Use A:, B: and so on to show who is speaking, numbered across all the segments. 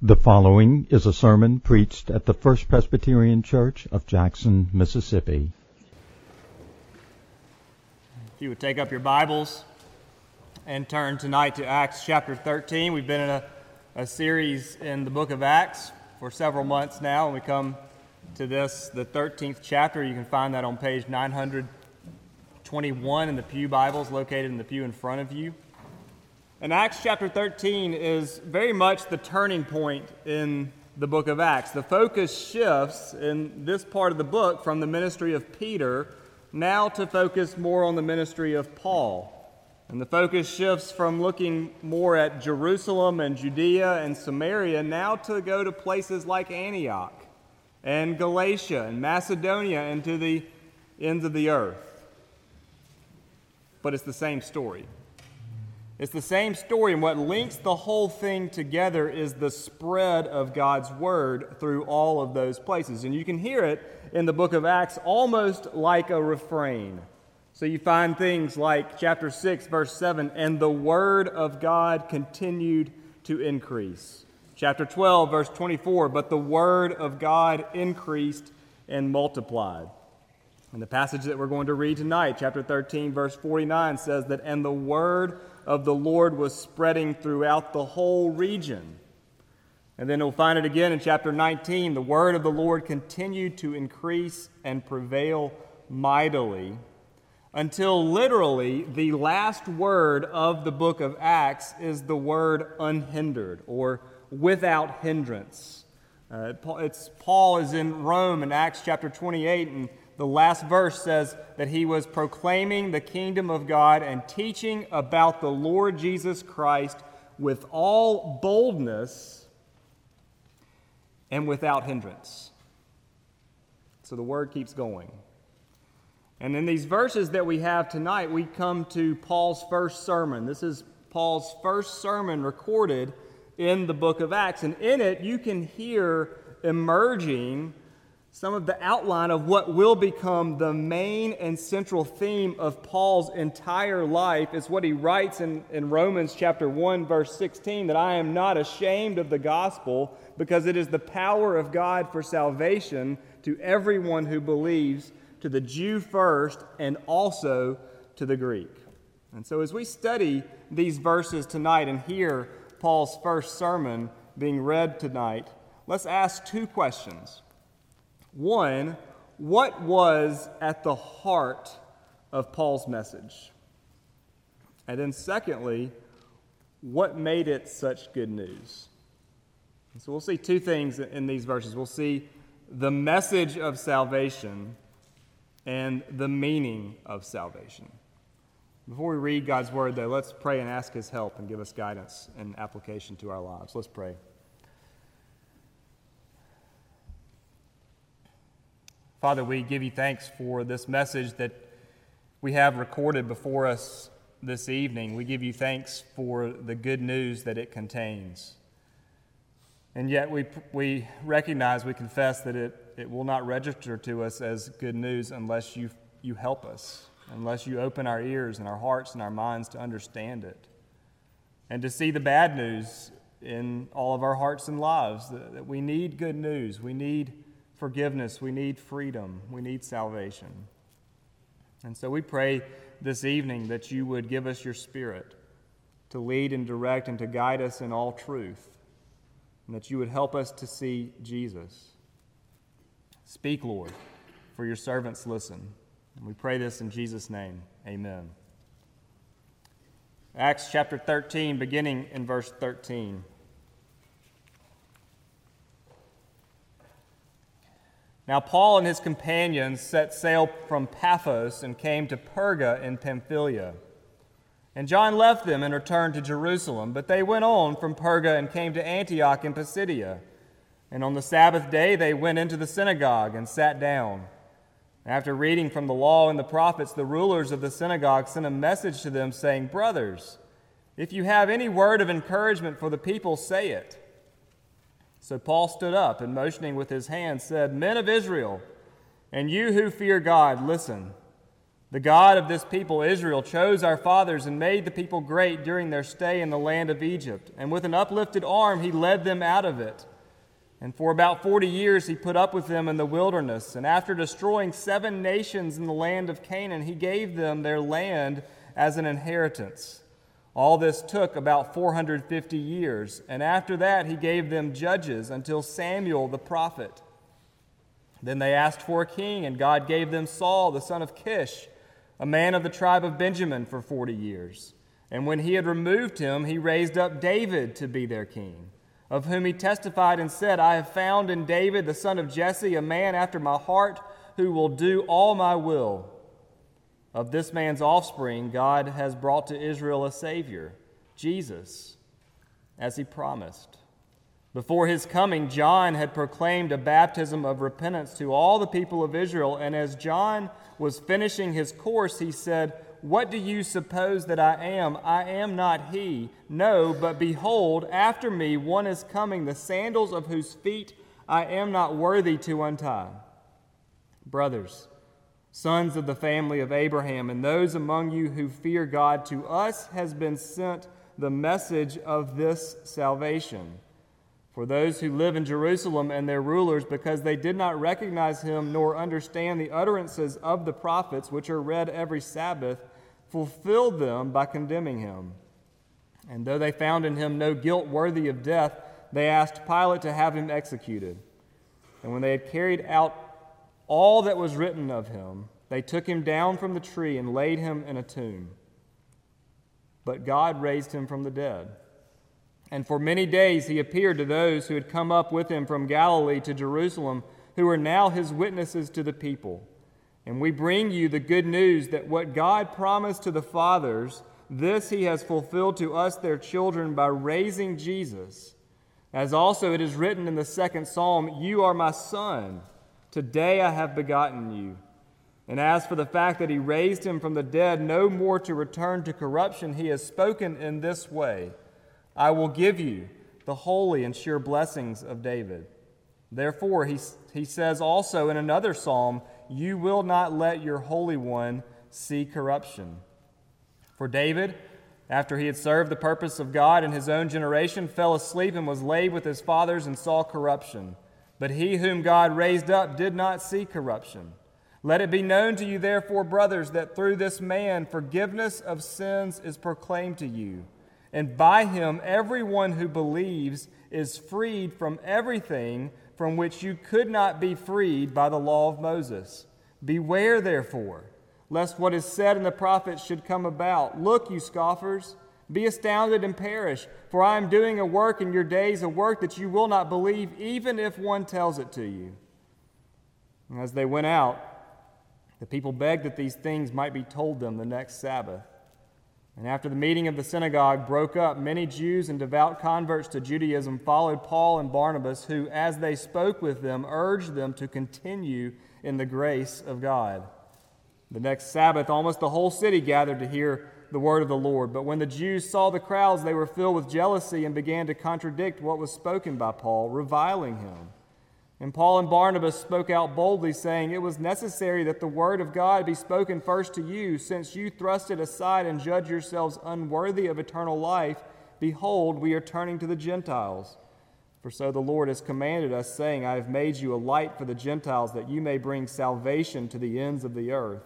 A: The following is a sermon preached at the First Presbyterian Church of Jackson, Mississippi.
B: If you would take up your Bibles and turn tonight to Acts chapter 13. We've been in a series in the book of Acts for several months now, and we come to this, the 13th chapter. You can find that on page 921 in the Pew Bibles located in the pew in front of you. And Acts chapter 13 is very much the turning point in the book of Acts. The focus shifts in this part of the book from the ministry of Peter now to focus more on the ministry of Paul. And the focus shifts from looking more at Jerusalem and Judea and Samaria now to go to places like Antioch and Galatia and Macedonia and to the ends of the earth. But it's the same story. It's the same story, and what links the whole thing together is the spread of God's Word through all of those places. And you can hear it in the book of Acts almost like a refrain. So you find things like chapter 6, verse 7, and the Word of God continued to increase. Chapter 12, verse 24, but the Word of God increased and multiplied. And the passage that we're going to read tonight, chapter 13, verse 49, says that, and the Word of the Lord was spreading throughout the whole region. And then we'll find it again in chapter 19. The word of the Lord continued to increase and prevail mightily until literally the last word of the book of Acts is the word unhindered or without hindrance. Paul is in Rome in Acts chapter 28, and the last verse says that he was proclaiming the kingdom of God and teaching about the Lord Jesus Christ with all boldness and without hindrance. So the word keeps going. And in these verses that we have tonight, we come to Paul's first sermon. This is Paul's first sermon recorded in the book of Acts. And in it, you can hear emerging some of the outline of what will become the main and central theme of Paul's entire life. Is what he writes in Romans chapter 1, verse 16, that I am not ashamed of the gospel, because it is the power of God for salvation to everyone who believes, to the Jew first and also to the Greek. And so as we study these verses tonight and hear Paul's first sermon being read tonight, let's ask two questions. One, what was at the heart of Paul's message? And then secondly, what made it such good news? And so we'll see two things in these verses. We'll see the message of salvation and the meaning of salvation. Before we read God's word, though, let's pray and ask his help and give us guidance and application to our lives. Let's pray. Father, we give you thanks for this message that we have recorded before us this evening. We give you thanks for the good news that it contains. And yet we recognize, we confess that it will not register to us as good news unless you help us, unless you open our ears and our hearts and our minds to understand it, and to see the bad news in all of our hearts and lives, that we need good news, we need forgiveness, we need freedom, we need salvation. And so we pray this evening that you would give us your Spirit to lead and direct and to guide us in all truth, and that you would help us to see Jesus. Speak, Lord, for your servants listen. And we pray this in Jesus' name. Amen. Acts chapter 13, beginning in verse 13. Now Paul and his companions set sail from Paphos and came to Perga in Pamphylia. And John left them and returned to Jerusalem, but they went on from Perga and came to Antioch in Pisidia. And on the Sabbath day they went into the synagogue and sat down. After reading from the law and the prophets, the rulers of the synagogue sent a message to them, saying, Brothers, if you have any word of encouragement for the people, say it. So Paul stood up and motioning with his hand said, Men of Israel, and you who fear God, listen. The God of this people, Israel, chose our fathers and made the people great during their stay in the land of Egypt. And with an uplifted arm, he led them out of it. And for about 40 years, he put up with them in the wilderness. And after destroying 7 nations in the land of Canaan, he gave them their land as an inheritance. All this took about 450 years. And after that, he gave them judges until Samuel the prophet. Then they asked for a king, and God gave them Saul, the son of Kish, a man of the tribe of Benjamin, for 40 years. And when he had removed him, he raised up David to be their king, of whom he testified and said, I have found in David, the son of Jesse, a man after my heart, who will do all my will. Of this man's offspring, God has brought to Israel a Savior, Jesus, as he promised. Before his coming, John had proclaimed a baptism of repentance to all the people of Israel, and as John was finishing his course, he said, What do you suppose that I am? I am not he. No, but behold, after me one is coming, the sandals of whose feet I am not worthy to untie. Brothers, sons of the family of Abraham, and those among you who fear God, to us has been sent the message of this salvation. For those who live in Jerusalem and their rulers, because they did not recognize him nor understand the utterances of the prophets, which are read every Sabbath, fulfilled them by condemning him. And though they found in him no guilt worthy of death, they asked Pilate to have him executed. And when they had carried out all that was written of him, they took him down from the tree and laid him in a tomb. But God raised him from the dead. And for many days he appeared to those who had come up with him from Galilee to Jerusalem, who are now his witnesses to the people. And we bring you the good news that what God promised to the fathers, this he has fulfilled to us, their children, by raising Jesus. As also it is written in the 2nd Psalm, You are my son, today I have begotten you. And as for the fact that he raised him from the dead, no more to return to corruption, he has spoken in this way, I will give you the holy and sure blessings of David. Therefore, he says also in another psalm, You will not let your Holy One see corruption. For David, after he had served the purpose of God in his own generation, fell asleep and was laid with his fathers and saw corruption. But he whom God raised up did not see corruption. Let it be known to you, therefore, brothers, that through this man forgiveness of sins is proclaimed to you. And by him, everyone who believes is freed from everything from which you could not be freed by the law of Moses. Beware, therefore, lest what is said in the prophets should come about. Look, you scoffers, be astounded and perish, for I am doing a work in your days, a work that you will not believe, even if one tells it to you. And as they went out, the people begged that these things might be told them the next Sabbath. And after the meeting of the synagogue broke up, many Jews and devout converts to Judaism followed Paul and Barnabas, who, as they spoke with them, urged them to continue in the grace of God. The next Sabbath, almost the whole city gathered to hear the word of the Lord. But when the Jews saw the crowds, they were filled with jealousy and began to contradict what was spoken by Paul, reviling him. And Paul and Barnabas spoke out boldly, saying, It was necessary that the word of God be spoken first to you, since you thrust it aside and judge yourselves unworthy of eternal life. Behold, we are turning to the Gentiles. For so the Lord has commanded us, saying, I have made you a light for the Gentiles, that you may bring salvation to the ends of the earth.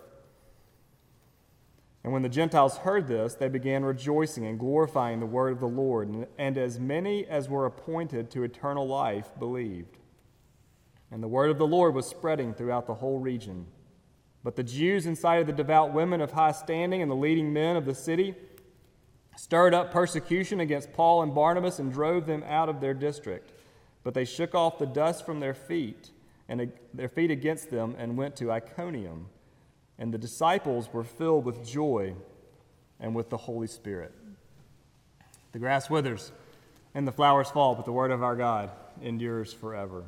B: And when the Gentiles heard this, they began rejoicing and glorifying the word of the Lord, and as many as were appointed to eternal life believed. And the word of the Lord was spreading throughout the whole region. But the Jews incited the devout women of high standing and the leading men of the city, stirred up persecution against Paul and Barnabas, and drove them out of their district. But they shook off the dust from their feet against them, and went to Iconium. And the disciples were filled with joy and with the Holy Spirit. The grass withers and the flowers fall, but the word of our God endures forever.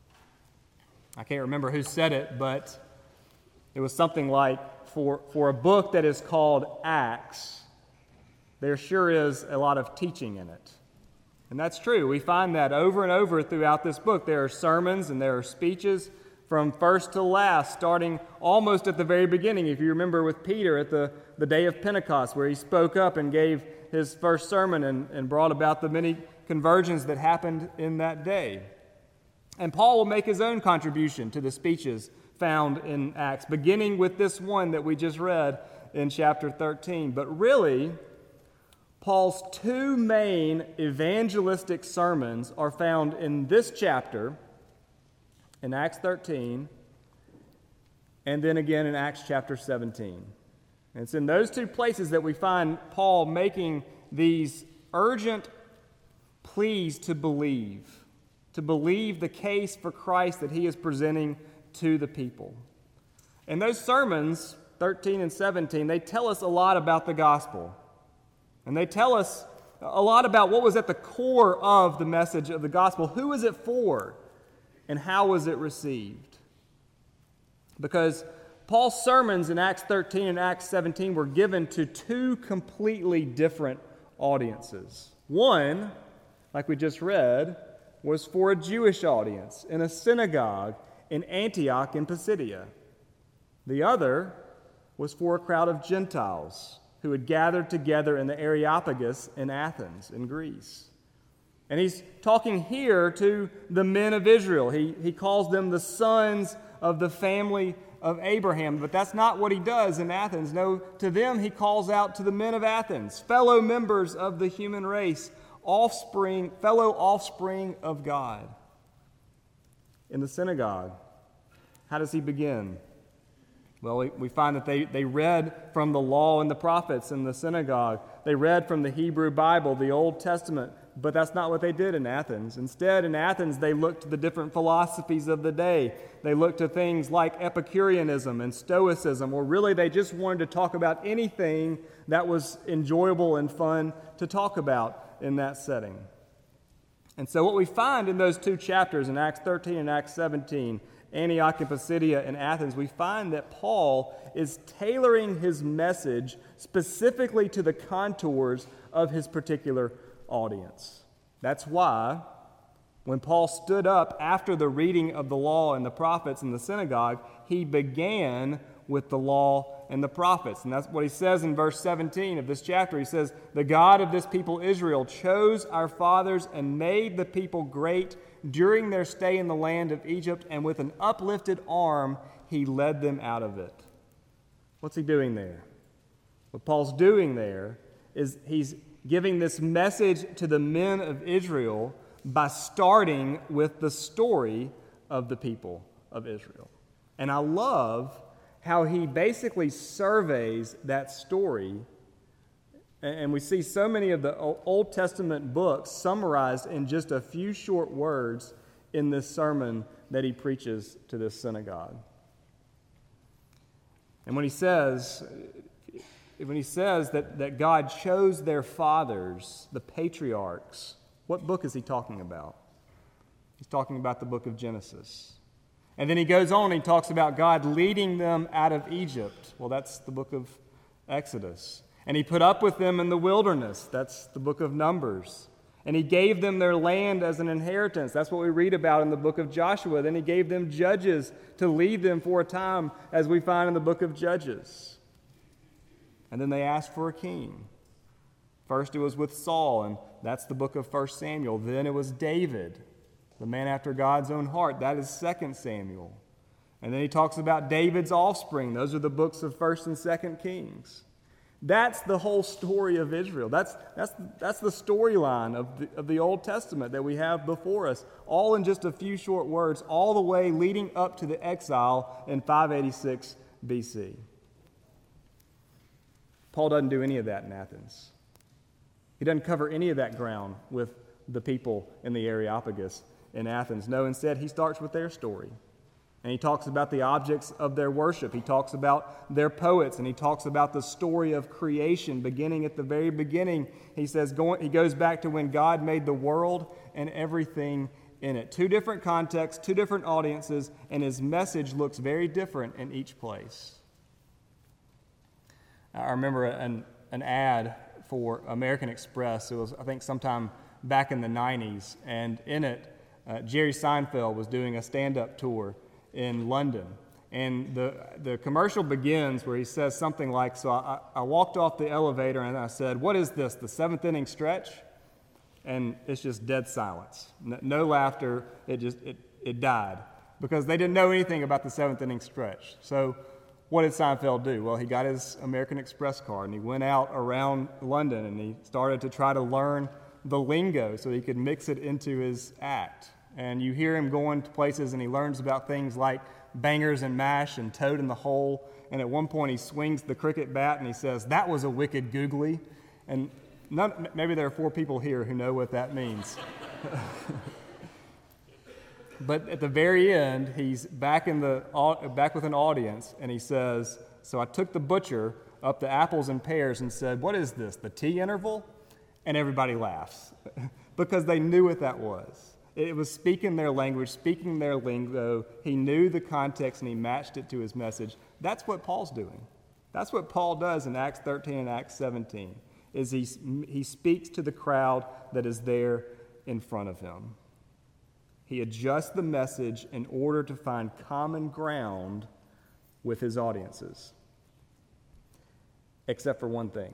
B: I can't remember who said it, but it was something like, for a book that is called Acts, there sure is a lot of teaching in it. And that's true. We find that over and over throughout this book. There are sermons and there are speeches from first to last, starting almost at the very beginning. If you remember with Peter at the day of Pentecost, where he spoke up and gave his first sermon and brought about the many conversions that happened in that day. And Paul will make his own contribution to the speeches found in Acts, beginning with this one that we just read in chapter 13. But really, Paul's two main evangelistic sermons are found in this chapter, in Acts 13, and then again in Acts chapter 17. And it's in those two places that we find Paul making these urgent pleas to believe the case for Christ that he is presenting to the people. And those sermons, 13 and 17, they tell us a lot about the gospel. And they tell us a lot about what was at the core of the message of the gospel. Who was it for? And how was it received? Because Paul's sermons in Acts 13 and Acts 17 were given to two completely different audiences. One, like we just read, was for a Jewish audience in a synagogue in Antioch in Pisidia. The other was for a crowd of Gentiles who had gathered together in the Areopagus in Athens in Greece. And he's talking here to the men of Israel. He calls them the sons of the family of Abraham, but that's not what he does in Athens. No, to them he calls out to the men of Athens, fellow members of the human race, fellow offspring of God. In the synagogue, how does he begin? Well, we find that they read from the law and the prophets in the synagogue. They read from the Hebrew Bible, the Old Testament, but that's not what they did in Athens. Instead, in Athens, they looked to the different philosophies of the day. They looked to things like Epicureanism and Stoicism, or really they just wanted to talk about anything that was enjoyable and fun to talk about in that setting. And so what we find in those two chapters, in Acts 13 and Acts 17, Antioch and Pisidia and Athens, we find that Paul is tailoring his message specifically to the contours of his particular audience. That's why when Paul stood up after the reading of the law and the prophets in the synagogue, he began with the law and the prophets. And that's what he says in verse 17 of this chapter. He says, "The God of this people Israel chose our fathers and made the people great during their stay in the land of Egypt, and with an uplifted arm he led them out of it." What's he doing there? What Paul's doing there is he's giving this message to the men of Israel by starting with the story of the people of Israel. And I love how he basically surveys that story. And we see so many of the Old Testament books summarized in just a few short words in this sermon that he preaches to this synagogue. And when he says that God chose their fathers, the patriarchs, what book is he talking about? He's talking about the book of Genesis. And then he goes on and he talks about God leading them out of Egypt. Well, that's the book of Exodus. And he put up with them in the wilderness. That's the book of Numbers. And he gave them their land as an inheritance. That's what we read about in the book of Joshua. Then he gave them judges to lead them for a time, as we find in the book of Judges. And then they asked for a king. First it was with Saul, and that's the book of 1 Samuel. Then it was David, the man after God's own heart. That is 2 Samuel. And then he talks about David's offspring. Those are the books of 1 and 2 Kings. That's the whole story of Israel. That's the storyline of the Old Testament that we have before us, all in just a few short words, all the way leading up to the exile in 586 BC. Paul doesn't do any of that in Athens. He doesn't cover any of that ground with the people in the Areopagus in Athens. No, instead, he starts with their story. And he talks about the objects of their worship. He talks about their poets, and he talks about the story of creation beginning at the very beginning. He says he goes back to when God made the world and everything in it. Two different contexts, two different audiences, and his message looks very different in each place. I remember an ad for American Express. It was, I think, sometime back in the 90s, and in it, Jerry Seinfeld was doing a stand-up tour. in London. And the commercial begins where he says something like, so I walked off the elevator and I said, "What is this, the seventh inning stretch?" And it's just dead silence. No laughter. It died because they didn't know anything about the seventh inning stretch. So what did Seinfeld do? Well, he got his American Express card and he went out around London and he started to try to learn the lingo so he could mix it into his act. And you hear him going to places and he learns about things like bangers and mash and toad in the hole. And at one point he swings the cricket bat and he says, "That was a wicked googly." And maybe there are 4 people here who know what that means. But at the very end, he's back with an audience, and he says, "So I took the butcher up the apples and pears and said, 'What is this, the tea interval?'" And everybody laughs because they knew what that was. It was speaking their language, speaking their lingo. He knew the context, and he matched it to his message. That's what Paul's doing. That's what Paul does in Acts 13 and Acts 17, is he speaks to the crowd that is there in front of him. He adjusts the message in order to find common ground with his audiences, except for one thing.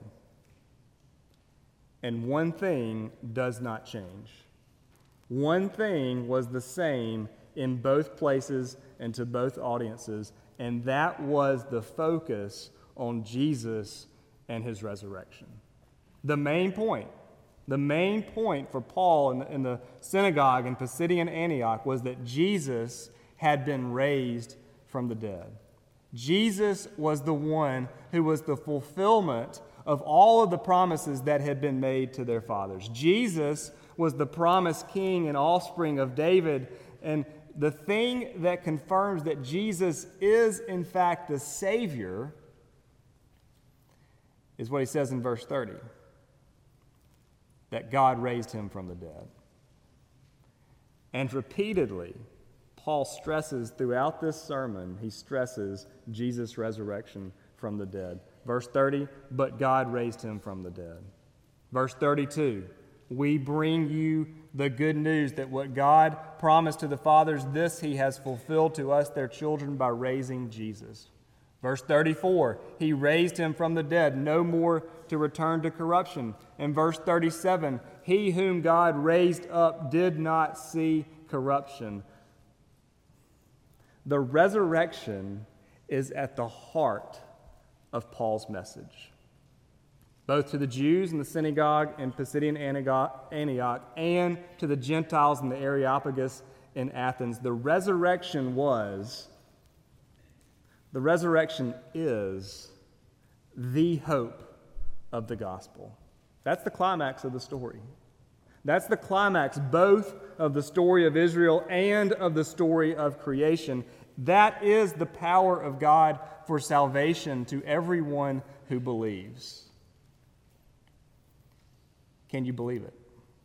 B: And one thing does not change. One thing was the same in both places and to both audiences, and that was the focus on Jesus and his resurrection. The main point for Paul in the synagogue in Pisidian Antioch was that Jesus had been raised from the dead. Jesus was the one who was the fulfillment of all of the promises that had been made to their fathers. Jesus was the promised king and offspring of David, and the thing that confirms that Jesus is in fact the Savior is what he says in verse 30. That God raised him from the dead. And repeatedly, Paul stresses throughout this sermon, he stresses Jesus' resurrection from the dead. Verse 30, but God raised him from the dead. Verse 32, we bring you the good news that what God promised to the fathers, this he has fulfilled to us, their children, by raising Jesus. Verse 34, he raised him from the dead, no more to return to corruption. And verse 37, he whom God raised up did not see corruption. The resurrection is at the heart of Paul's message, both to the Jews in the synagogue in Pisidian Antioch and to the Gentiles in the Areopagus in Athens. The resurrection is the hope of the gospel. That's the climax of the story. That's the climax both of the story of Israel and of the story of creation. That is the power of God for salvation to everyone who believes. Can you believe it?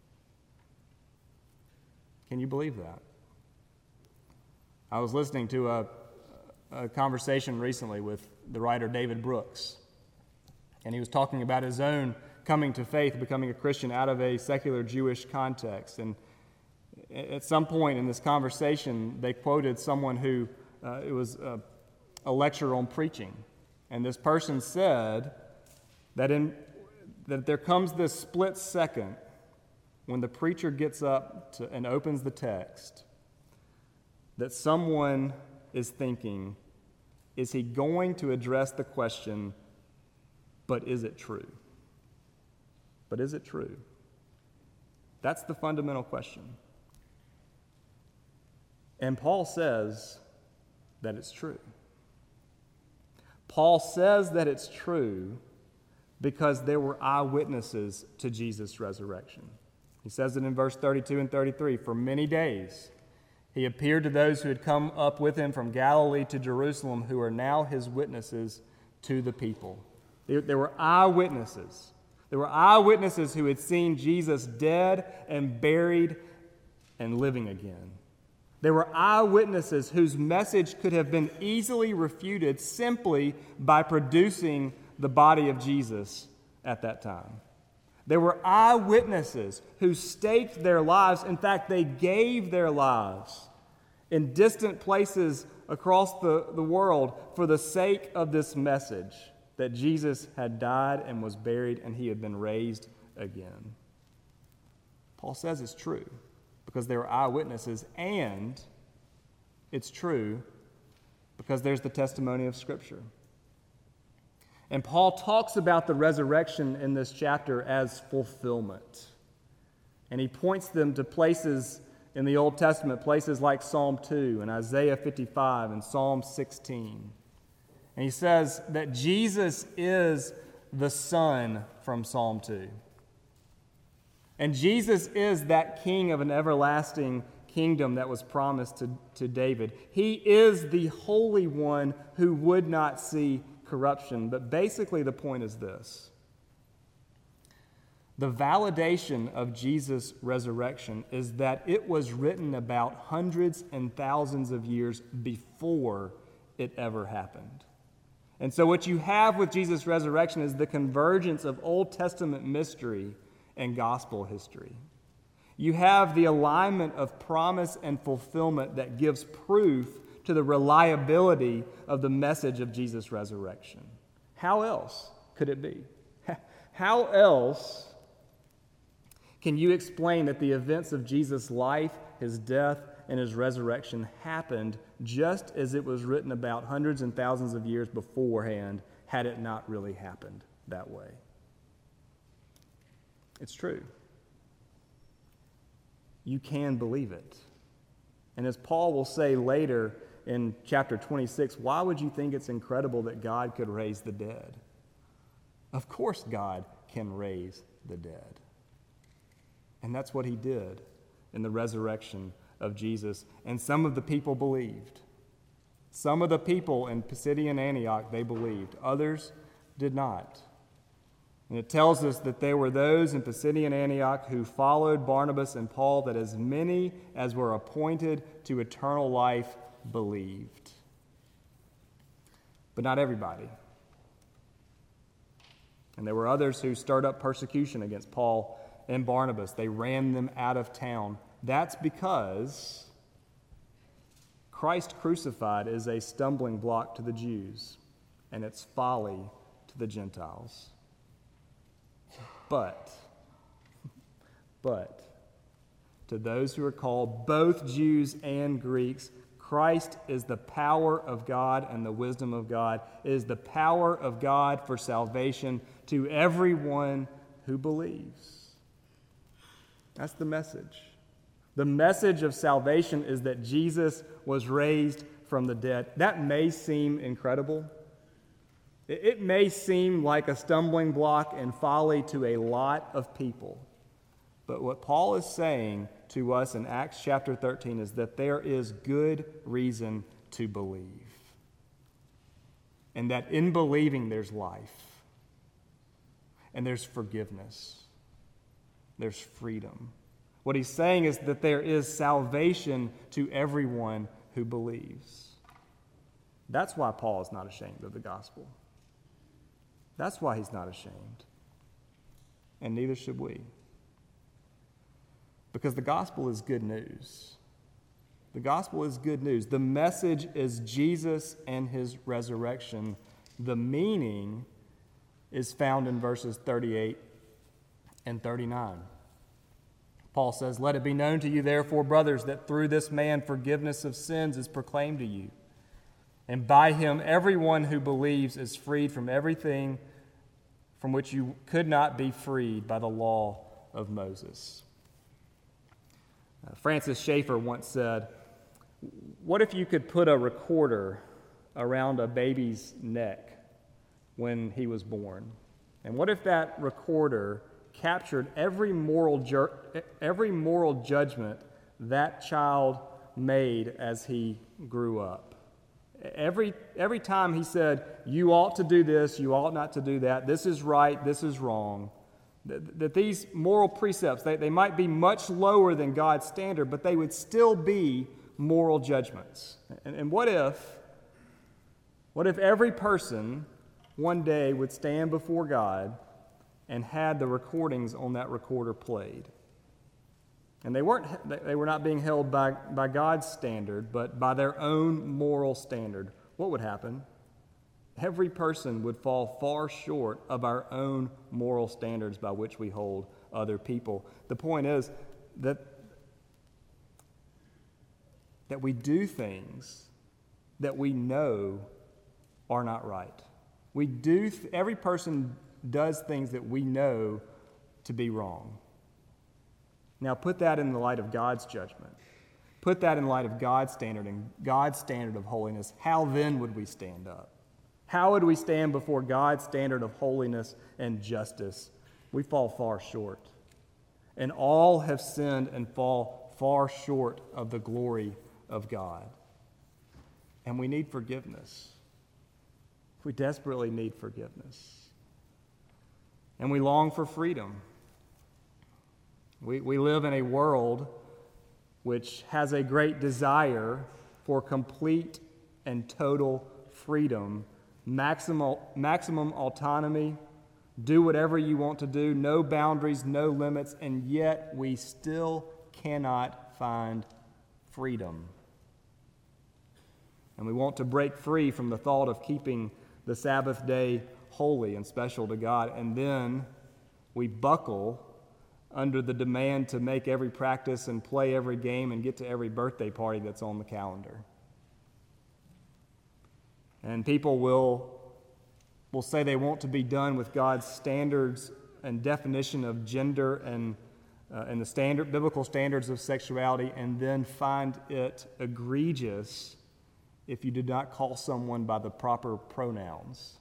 B: Can you believe that? I was listening to a conversation recently with the writer David Brooks, and he was talking about his own coming to faith, becoming a Christian out of a secular Jewish context. And at some point in this conversation, they quoted someone who, it was a lecture on preaching, and this person said that there comes this split second when the preacher gets up and opens the text that someone is thinking, is he going to address the question, but is it true? But is it true? That's the fundamental question. And Paul says that it's true. Paul says that it's true because there were eyewitnesses to Jesus' resurrection. He says it in verse 32 and 33, for many days he appeared to those who had come up with him from Galilee to Jerusalem, who are now his witnesses to the people. There were eyewitnesses. There were eyewitnesses who had seen Jesus dead and buried and living again. There were eyewitnesses whose message could have been easily refuted simply by producing the body of Jesus at that time. There were eyewitnesses who staked their lives. In fact, they gave their lives in distant places across the world for the sake of this message that Jesus had died and was buried and he had been raised again. Paul says it's true because there are eyewitnesses, and it's true because there's the testimony of Scripture. And Paul talks about the resurrection in this chapter as fulfillment. And he points them to places in the Old Testament, places like Psalm 2 and Isaiah 55 and Psalm 16. And he says that Jesus is the Son from Psalm 2. And Jesus is that King of an everlasting kingdom that was promised to David. He is the Holy One who would not see corruption. But basically the point is this. The validation of Jesus' resurrection is that it was written about hundreds and thousands of years before it ever happened. And so what you have with Jesus' resurrection is the convergence of Old Testament mystery and gospel history. You have the alignment of promise and fulfillment that gives proof to the reliability of the message of Jesus' resurrection. How else could it be? How else can you explain that the events of Jesus' life, his death, and his resurrection happened just as it was written about hundreds and thousands of years beforehand, had it not really happened that way? It's true. You can believe it. And as Paul will say later in chapter 26, why would you think it's incredible that God could raise the dead? Of course God can raise the dead. And that's what he did in the resurrection of Jesus. And some of the people believed. Some of the people in Pisidian Antioch, they believed. Others did not. And it tells us that there were those in Pisidian Antioch who followed Barnabas and Paul, that as many as were appointed to eternal life believed. But not everybody. And there were others who stirred up persecution against Paul and Barnabas. They ran them out of town. That's because Christ crucified is a stumbling block to the Jews, and it's folly to the Gentiles. But to those who are called, both Jews and Greeks, Christ is the power of God and the wisdom of God. It is the power of God for salvation to everyone who believes. That's the message. The message of salvation is that Jesus was raised from the dead. That may seem incredible. It may seem like a stumbling block and folly to a lot of people. But what Paul is saying to us in Acts chapter 13 is that there is good reason to believe. And that in believing there's life. And there's forgiveness. There's freedom. What he's saying is that there is salvation to everyone who believes. That's why Paul is not ashamed of the gospel. That's why he's not ashamed. And neither should we. Because the gospel is good news. The gospel is good news. The message is Jesus and his resurrection. The meaning is found in verses 38 and 39. Paul says, "Let it be known to you, therefore, brothers, that through this man forgiveness of sins is proclaimed to you. And by him everyone who believes is freed from everything from which you could not be freed by the law of Moses." Francis Schaeffer once said, "What if you could put a recorder around a baby's neck when he was born? And what if that recorder captured every moral judgment that child made as he grew up? Every time he said, you ought to do this, you ought not to do that, this is right, this is wrong, that these moral precepts, they might be much lower than God's standard, but they would still be moral judgments. And what if every person one day would stand before God and had the recordings on that recorder played? And they were not being held by God's standard, but by their own moral standard. What would happen? Every person would fall far short of our own moral standards by which we hold other people. The point is that we do things that we know are not right. Every person does things that we know to be wrong. Now put that in the light of God's judgment. Put that in light of God's standard and God's standard of holiness. How then would we stand up? How would we stand before God's standard of holiness and justice? We fall far short. And all have sinned and fall far short of the glory of God. And we need forgiveness. We desperately need forgiveness. And we long for freedom. We live in a world which has a great desire for complete and total freedom, maximum autonomy, do whatever you want to do, no boundaries, no limits, and yet we still cannot find freedom. And we want to break free from the thought of keeping the Sabbath day holy and special to God, and then we buckle under the demand to make every practice and play every game and get to every birthday party that's on the calendar. And people will say they want to be done with God's standards and definition of gender and the biblical standards of sexuality, and then find it egregious if you did not call someone by the proper pronouns.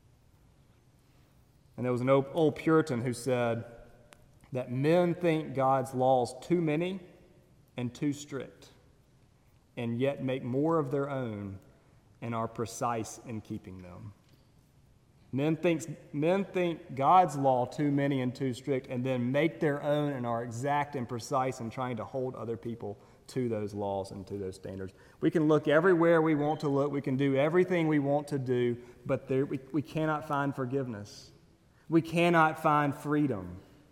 B: And there was an old Puritan who said that men think God's laws too many and too strict, and yet make more of their own and are precise in keeping them. Men think God's law too many and too strict, and then make their own and are exact and precise in trying to hold other people to those laws and to those standards. We can look everywhere we want to look. We can do everything we want to do, but we cannot find forgiveness. We cannot find freedom.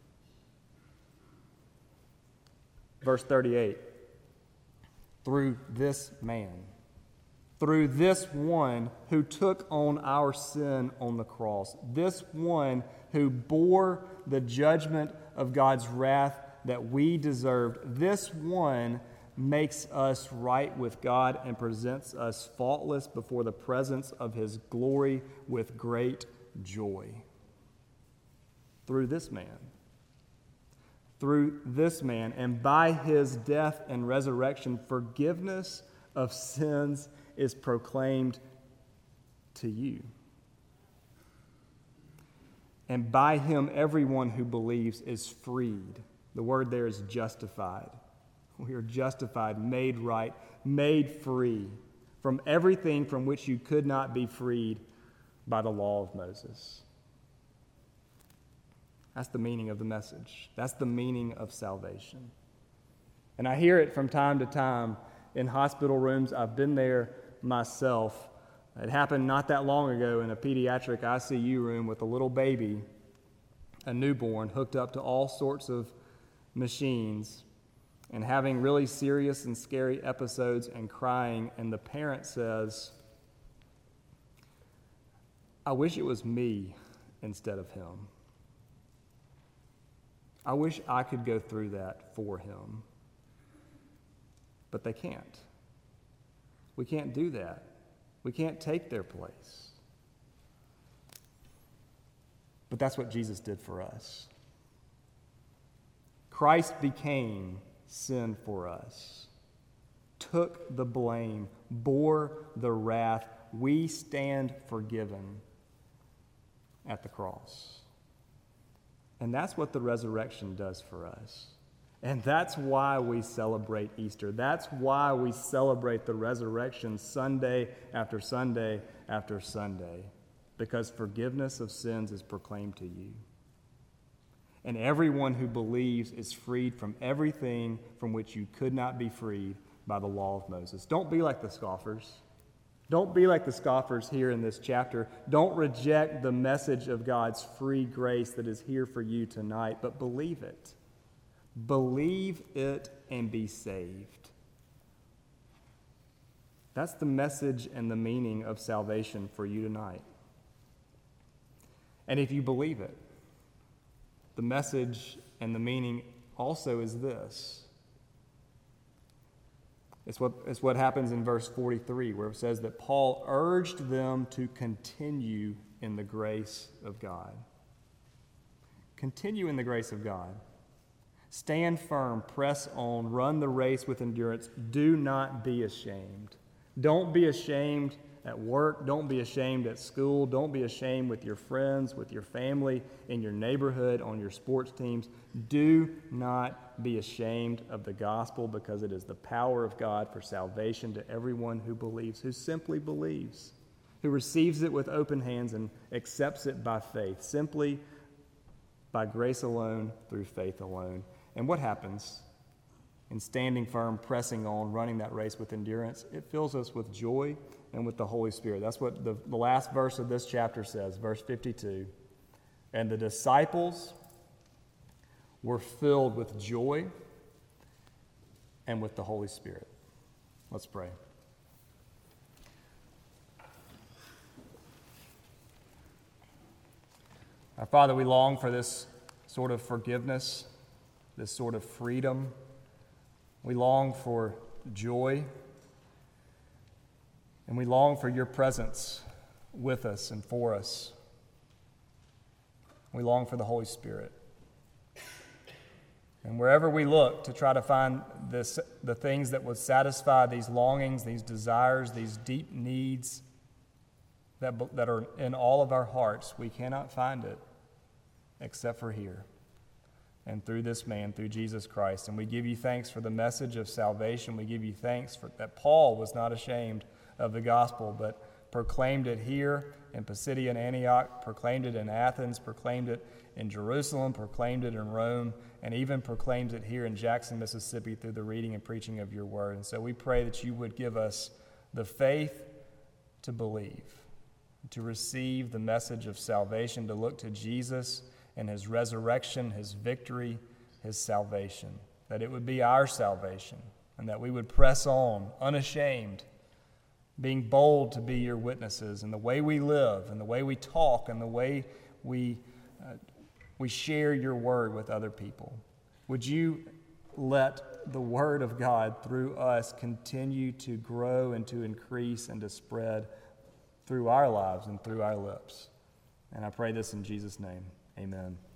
B: Verse 38, through this man, through this one who took on our sin on the cross, this one who bore the judgment of God's wrath that we deserved, this one makes us right with God and presents us faultless before the presence of his glory with great joy. Through this man, and by his death and resurrection, forgiveness of sins is proclaimed to you. And by him, everyone who believes is freed. The word there is justified. We are justified, made right, made free from everything from which you could not be freed by the law of Moses. That's the meaning of the message. That's the meaning of salvation. And I hear it from time to time in hospital rooms. I've been there myself. It happened not that long ago in a pediatric ICU room with a little baby, a newborn, hooked up to all sorts of machines and having really serious and scary episodes and crying. And the parent says, I wish it was me instead of him. I wish I could go through that for him. But they can't. We can't do that. We can't take their place. But that's what Jesus did for us. Christ became sin for us, took the blame, bore the wrath. We stand forgiven at the cross. And that's what the resurrection does for us. And that's why we celebrate Easter. That's why we celebrate the resurrection Sunday after Sunday after Sunday. Because forgiveness of sins is proclaimed to you. And everyone who believes is freed from everything from which you could not be freed by the law of Moses. Don't be like the scoffers. Don't be like the scoffers here in this chapter. Don't reject the message of God's free grace that is here for you tonight, but believe it. Believe it and be saved. That's the message and the meaning of salvation for you tonight. And if you believe it, the message and the meaning also is this. It's what happens in verse 43, where it says that Paul urged them to continue in the grace of God. Continue in the grace of God. Stand firm, press on, run the race with endurance. Do not be ashamed. Don't be ashamed at work. Don't be ashamed at school. Don't be ashamed with your friends, with your family, in your neighborhood, on your sports teams. Do not be ashamed of the gospel, because it is the power of God for salvation to everyone who believes, who simply believes, who receives it with open hands and accepts it by faith, simply by grace alone, through faith alone. And what happens in standing firm, pressing on, running that race with endurance? It fills us with joy and with the Holy Spirit. That's what the last verse of this chapter says, verse 52. And the disciples were filled with joy and with the Holy Spirit. Let's pray. Our Father, we long for this sort of forgiveness, this sort of freedom. We long for joy, and we long for your presence with us and for us. We long for the Holy Spirit. And wherever we look to try to find the things that would satisfy these longings, these desires, these deep needs that are in all of our hearts, we cannot find it except for here and through this man, through Jesus Christ. And we give you thanks for the message of salvation. We give you thanks that Paul was not ashamed of the gospel, but proclaimed it here in Pisidian Antioch, proclaimed it in Athens, proclaimed it in Jerusalem, proclaimed it in Rome, and even proclaims it here in Jackson, Mississippi, through the reading and preaching of your word. And so we pray that you would give us the faith to believe, to receive the message of salvation, to look to Jesus and his resurrection, his victory, his salvation, that it would be our salvation, and that we would press on unashamed, being bold to be your witnesses in the way we live, and the way we talk, and the way we share your word with other people. Would you let the word of God through us continue to grow and to increase and to spread through our lives and through our lips? And I pray this in Jesus' name. Amen.